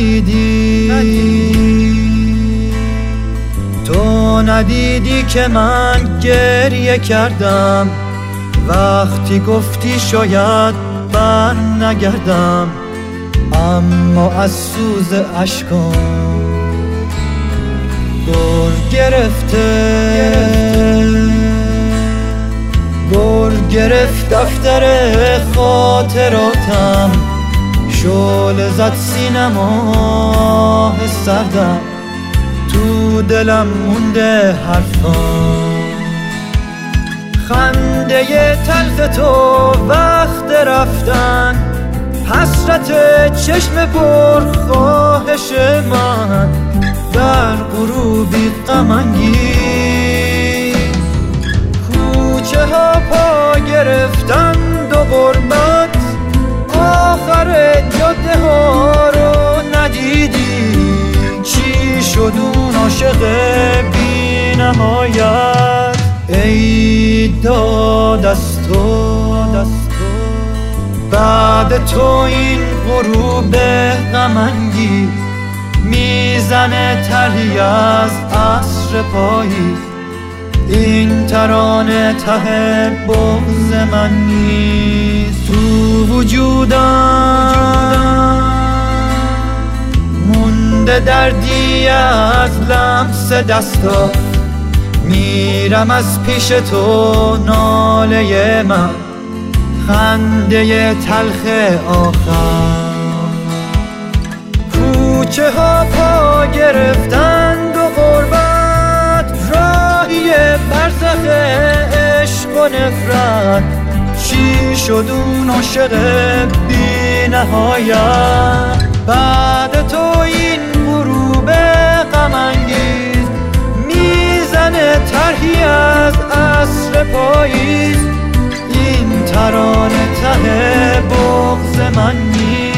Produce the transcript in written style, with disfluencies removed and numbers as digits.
ندیدی که من گریه کردم وقتی گفتی شاید بر نگردم، اما از سوز اشکام گر گرفت دفتر خاطراتم، شعله زد سینم آه سردم، تو دلم مونده حرفام. خنده تلخ تو وقت رفتن، حسرت چشم پر خواهش من، در غروبی غم انگیز کوچه ها پا گرفتند و غربت، آخر جاده ها رو ندیدی، چی شد اون عاشق بی نهایت؟ ای داد از تو بعد تو این غروب غم انگیز، میزنه تری از عصر پاییز، این ترانه ته بغض من نیست. تو وجودم مونده دردی از لمس دستا، میرم از پیش تو ناله من، خنده تلخ آخر. کوچه ها پا گرفتند و غربت، راهی برزخ عشق و نفرت، چی شد اون عاشق بی نهایت؟ بعد تو این غروب غم انگیز، میزنه طرحی از عصر پاییز، این ترانه ته بغض من نیست.